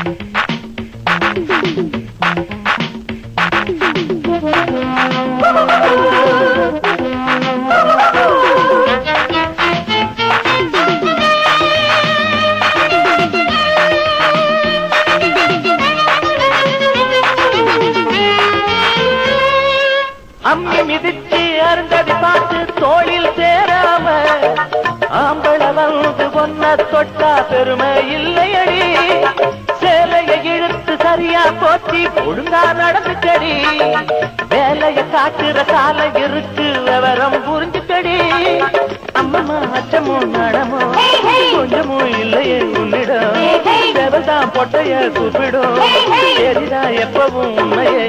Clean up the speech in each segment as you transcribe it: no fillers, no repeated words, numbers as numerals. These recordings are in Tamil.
அம்மி மிதிச்சு அருந்ததி பார்த்து தோளில் சேராம ஆம்பள வந்து ஒன்ன தொட்டா பெருமை இல்லையடி. சேலையை இழுத்து சரியா போச்சு ஒழுங்கா நடந்துக்கடி. வேலைய காட்டுற கால இருக்கு விவரம் புரிஞ்சுக்கடி. அம்மம்மா அச்சமும் நடமோ கொஞ்சமும் இல்லையே உன்னிடம். தேவதான் பொட்டைய கூப்பிடும் சரிதா எப்பவும் உண்மையே.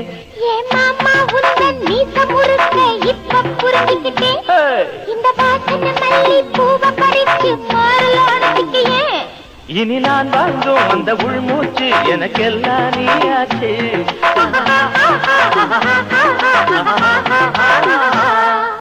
இனி நான் வாங்கும் அந்த உள்மூச்சு எனக்கெல்லாம் நீயாச்சு.